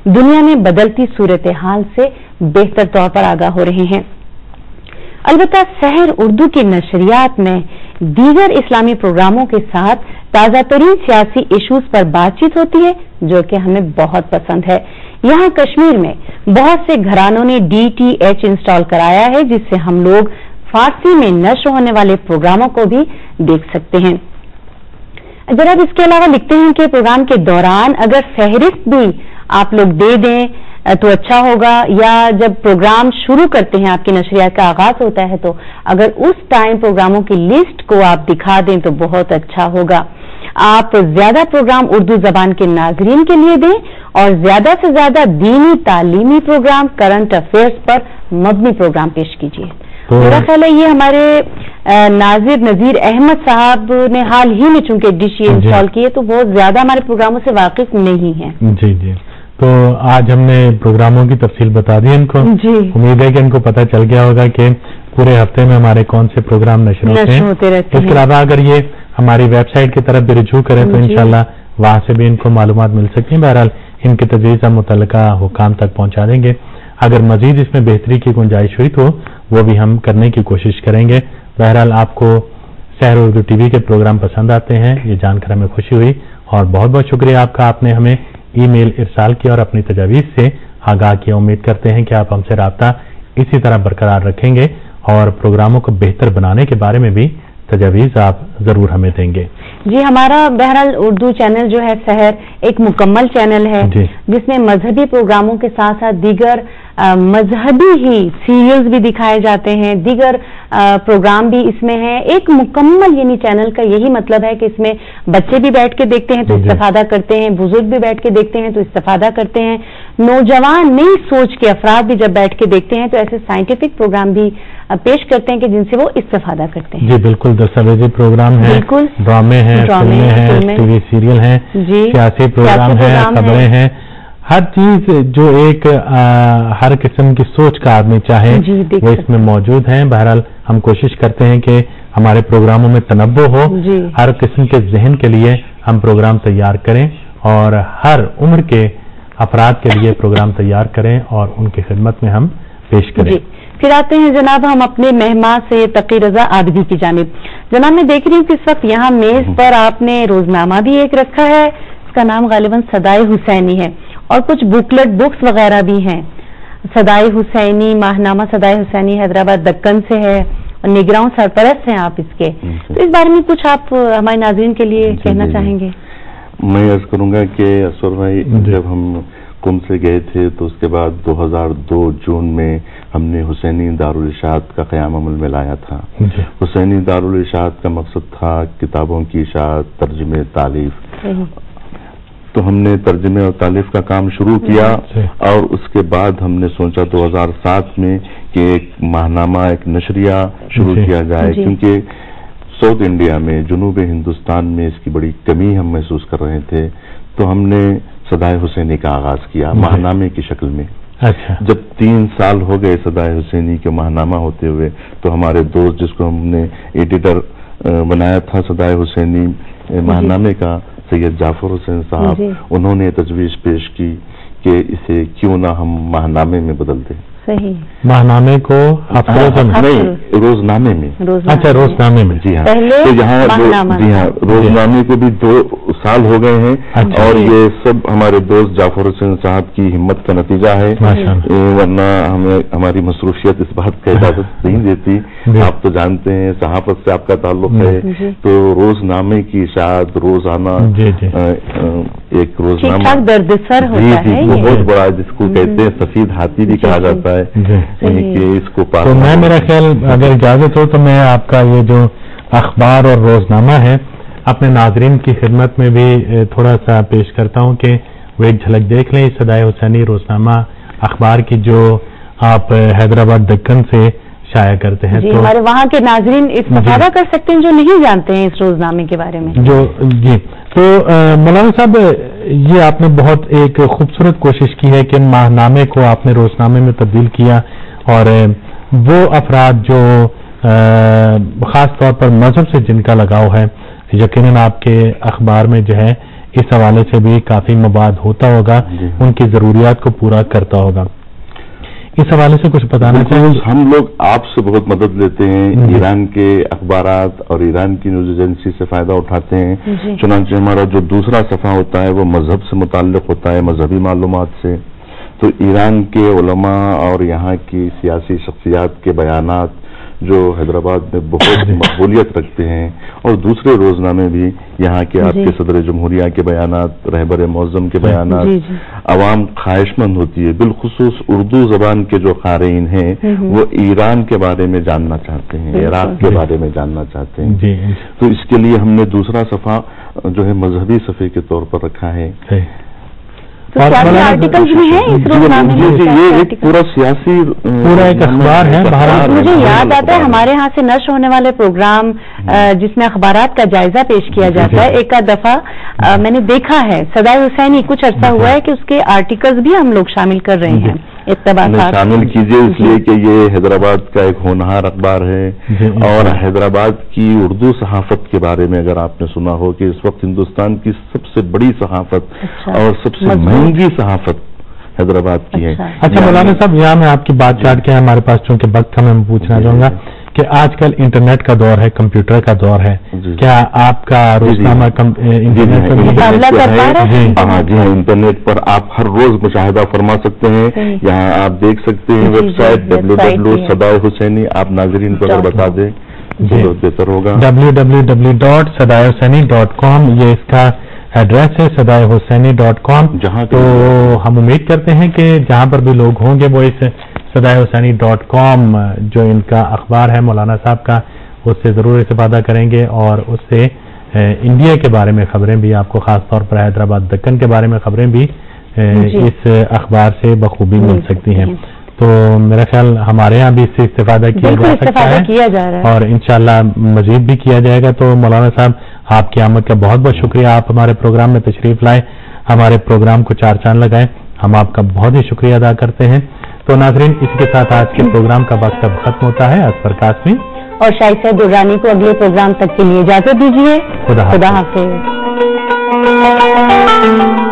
دنیا میں بدلتی صورتحال سے بہتر طور پر آگاہ ہو رہے ہیں۔ البتہ سحر اردو کی نشریات میں دیگر اسلامی پروگراموں کے ساتھ تازہ ترین سیاسی ایشوز پر بات چیت ہوتی ہے، جو کہ ہمیں بہت پسند ہے۔ یہاں کشمیر میں بہت سے گھرانوں نے DTH انسٹال کرایا ہے، جس سے ہم لوگ فارسی میں نشر ہونے والے پروگراموں کو بھی دیکھ سکتے ہیں۔ جناب اس کے علاوہ لکھتے ہیں کہ پروگرام کے دوران اگر فہرست بھی آپ لوگ دے دیں تو اچھا ہوگا، یا جب پروگرام شروع کرتے ہیں، آپ کی نشریات کا آغاز ہوتا ہے، تو اگر اس ٹائم پروگراموں کی لسٹ کو آپ دکھا دیں تو بہت اچھا ہوگا۔ آپ زیادہ پروگرام اردو زبان کے ناظرین کے لیے دیں اور زیادہ سے زیادہ دینی تعلیمی پروگرام، کرنٹ افیئرز پر مبنی پروگرام پیش کیجیے۔ میرا خیال ہے یہ ہمارے ناظر نذیر احمد صاحب نے حال ہی میں چونکہ ڈش انسٹال کی ہے، تو بہت زیادہ ہمارے پروگراموں سے واقف نہیں ہیں۔ جی جی، تو آج ہم نے پروگراموں کی تفصیل بتا دی ان کو۔ جی، امید ہے کہ ان کو پتہ چل گیا ہوگا کہ پورے ہفتے میں ہمارے کون سے پروگرام نشر ہوتے ہیں۔ اس کے علاوہ اگر یہ ہماری ویب سائٹ کی طرف بھی رجوع کریں تو انشاءاللہ وہاں سے بھی ان کو معلومات مل سکتی ہیں۔ بہرحال ان کی تجویز ہم متعلقہ حکام تک پہنچا دیں گے۔ اگر مزید اس میں بہتری کی گنجائش ہوئی تو وہ بھی ہم کرنے کی کوشش کریں گے۔ بہرحال آپ کو سحر اردو ٹی وی کے پروگرام پسند آتے ہیں، یہ جان کر ہمیں خوشی ہوئی، اور بہت بہت شکریہ آپ کا، آپ نے ہمیں ای میل ارسال کیا اور اپنی تجاویز سے آگاہ کیا۔ امید کرتے ہیں کہ آپ ہم سے رابطہ اسی طرح برقرار رکھیں گے اور پروگراموں کو بہتر بنانے کے بارے میں بھی تجاویز آپ ضرور ہمیں دیں گے۔ جی، ہمارا بہرحال اردو چینل جو ہے سحر ایک مکمل چینل ہے جس میں مذہبی پروگراموں کے ساتھ ساتھ دیگر مذہبی ہی سیریلز بھی دکھائے جاتے ہیں، دیگر پروگرام بھی اس میں ہیں۔ ایک مکمل یعنی چینل کا یہی مطلب ہے کہ اس میں بچے بھی بیٹھ کے دیکھتے ہیں تو استفادہ کرتے ہیں، بزرگ بھی بیٹھ کے دیکھتے ہیں تو استفادہ کرتے ہیں، نوجوان نئی سوچ کے افراد بھی جب بیٹھ کے دیکھتے ہیں تو ایسے سائنٹیفک پروگرام بھی پیش کرتے ہیں کہ جن سے وہ استفادہ کرتے ہیں۔ جی بالکل، دستاویزی پروگرام ہیں، بالکل، ڈرامے ہیں، فلمیں ہیں، ٹی وی سیریل ہیں، سیاسی پروگرام ہیں، خبریں ہیں، ہر چیز جو ایک ہر قسم کی سوچ کا آدمی چاہے وہ اس میں موجود ہیں۔ بہرحال ہم کوشش کرتے ہیں کہ ہمارے پروگراموں میں تنوع ہو، ہر قسم کے ذہن کے لیے ہم پروگرام تیار کریں اور ہر عمر کے افراد کے لیے پروگرام تیار کریں اور ان کی خدمت میں ہم پیش کریں۔ پھر آتے ہیں جناب ہم اپنے مہمان سے تقی رضا عابدی کی جانب۔ جناب میں دیکھ رہی ہوں کہ اس وقت یہاں میز پر آپ نے روزنامہ بھی ایک رکھا ہے، اس کا نام غالباً صدائے حسینی ہے، اور کچھ بکلٹ بکس وغیرہ بھی ہیں۔ صدائے حسینی، ماہنامہ صدائے حسینی حیدرآباد دکن سے ہے اور نگراں سرپرست ہیں آپ اس کے، تو اس بارے میں کچھ آپ ہمارے ناظرین کے لیے کہنا چاہیں گے؟ میں عرض کروں گا کہ اسور بھائی جب ہم کم سے گئے تھے تو اس کے بعد 2002 جون میں ہم نے حسینی دارالاشاعت کا قیام عمل میں لایا تھا۔ حسینی دارالاشاعت کا مقصد تھا کتابوں کی اشاعت، ترجمے، تالیف، تو ہم نے ترجمے اور تالیف کا کام شروع کیا، اور اس کے بعد ہم نے سوچا 2007 میں کہ ایک ماہنامہ، ایک نشریہ شروع کیا جائے، کیونکہ ساؤتھ انڈیا میں، جنوب ہندوستان میں اس کی بڑی کمی ہم محسوس کر رہے تھے، تو ہم نے صدائے حسینی کا آغاز کیا ماہنامے کی شکل میں۔ جب 3 سال ہو گئے صدائے حسینی کے ماہنامہ ہوتے ہوئے، تو ہمارے دوست جس کو ہم نے ایڈیٹر بنایا تھا صدائے حسینی ماہنامے کا، سید جعفر حسین صاحب، انہوں نے تجویز پیش کی کہ اسے کیوں نہ ہم ماہنامے میں بدل دیں۔ صحیح، ماہنامے کو روزنامے میں، اچھا روزنامے میں، جی ہاں، تو یہاں جی ہاں روزنامے کو بھی 2 سال ہو گئے ہیں، اور یہ سب ہمارے دوست جعفر حسین صاحب کی ہمت کا نتیجہ ہے، ورنہ ہمیں ہماری مصروفیت اس بات کا اجازت نہیں دیتی۔ آپ تو جانتے ہیں صحافت سے آپ کا تعلق ہے، تو روزنامے کی اشاعت روزانہ ایک روزنامہ دردسر ہوتا ہے، بہت بڑا، جس کو کہتے ہیں سفید ہاتھی بھی کہا جاتا ہے، کہ اس کو تو میں میرا خیال اگر اجازت ہو تو میں آپ کا یہ جو اخبار اور روزنامہ ہے اپنے ناظرین کی خدمت میں بھی تھوڑا سا پیش کرتا ہوں کہ وہ ایک جھلک دیکھ لیں۔ صدائے حسینی روزنامہ اخبار کی جو آپ حیدرآباد دکن سے شائع کرتے ہیں، تو ہمارے وہاں کے ناظرین استفادہ کر سکتے ہیں جو نہیں جانتے ہیں اس روزنامے کے بارے میں۔ جی، تو مولانا صاحب یہ آپ نے بہت ایک خوبصورت کوشش کی ہے کہ ماہنامے کو آپ نے روزنامے میں تبدیل کیا، اور وہ افراد جو خاص طور پر مذہب سے جن کا لگاؤ ہے، یقیناً آپ کے اخبار میں جو ہے इस हवाले से भी काफी मवाद होता होगा, उनकी जरूरियात को पूरा करता होगा। इस हवाले से कुछ बताना चाहिए? हम लोग आपसे बहुत मदद लेते हैं, ईरान के अखबारात और ईरान की न्यूज एजेंसी से फायदा उठाते हैं। चुनांचे हमारा जो दूसरा सफ़ा होता है वो मजहब से मुताल्लिक होता है, मजहबी मालूमात से। तो ईरान के उलमा और यहाँ की सियासी शख्सियात के बयानात जो हैदराबाद में बहुत मकबूलियत रखते हैं, और दूसरे रोजनामे भी यहाँ के आपके सदर जमहूरिया के बयानात, रहबर मौज़म के बयानात, अवाम ख्वाहिशमंद होती है। बिलखुसूस उर्दू जबान के जो क़ारीन हैं वो ईरान के बारे में जानना चाहते हैं, इराक के बारे में जानना चाहते हैं। तो इसके लिए हमने दूसरा सफ़ा जो है मजहबी सफ़े के तौर पर रखा है। तो आर्टिकल्स भी हैं इस रोजनामे में? ये एक पूरा सियासी पूरा एक अखबार है। मुझे याद आता है हमारे यहाँ से नश्र होने वाले प्रोग्राम जिसमें अखबारात का जायजा पेश किया जाता है, एक आध दफा मैंने देखा है सदाए हुसैनी, कुछ अर्सा हुआ है कि उसके आर्टिकल्स भी हम लोग शामिल कर रहे हैं। शामिल कीजिए, इसलिए कि ये हैदराबाद का एक होनहार अखबार है। और हैदराबाद की उर्दू सहाफत के बारे में अगर आपने सुना हो कि इस वक्त हिंदुस्तान की सबसे बड़ी सहाफत और सबसे महंगी सहाफत हैदराबाद की है। अच्छा मौलाना साहब, यहाँ मैं आपकी बात काट के हमारे पास चूंकि वक्त है, मैं पूछना चाहूंगा कि आजकल इंटरनेट का दौर है, कंप्यूटर का दौर है, क्या आपका रोजनामा इंटरनेट पर जी हाँ, इंटरनेट पर आप हर रोज मुशाहिदा फरमा सकते हैं। यहाँ आप देख सकते हैं वेबसाइट www.सदाए-हुसैनी, आप नाजरीन को अगर बता दें तो बेहतर होगा। www.sadaehusaini.com ये इसका एड्रेस है, sadaehusaini.com। तो हम उम्मीद करते हैं कि जहाँ पर भी लोग होंगे वो इस sadaehusaini.com जो इनका अखबार है मौलाना साहब का, उससे ज़रूर इस्तेफादा करेंगे और उससे इंडिया के बारे में खबरें भी आपको, खास तौर पर हैदराबाद दक्कन के बारे में खबरें भी इस अखबार से बखूबी मिल सकती हैं। तो मेरा ख्याल हमारे यहाँ भी इससे इस्तेफादा किया जा सकता है और इंशाल्लाह मजीद भी किया जाएगा। तो मौलाना साहब, आपकी आमद का बहुत बहुत शुक्रिया, आप हमारे प्रोग्राम में तशरीफ लाए, हमारे प्रोग्राम को चार चांद लगाए, हम आपका बहुत ही शुक्रिया अदा करते हैं। तो नाज़रीन, इसके साथ आज के प्रोग्राम का वक्त अब खत्म होता है। असफर कासमी और शाइस्ता दुर्रानी को अगले प्रोग्राम तक के लिए इजाजत दीजिए। खुदा हाफिज़।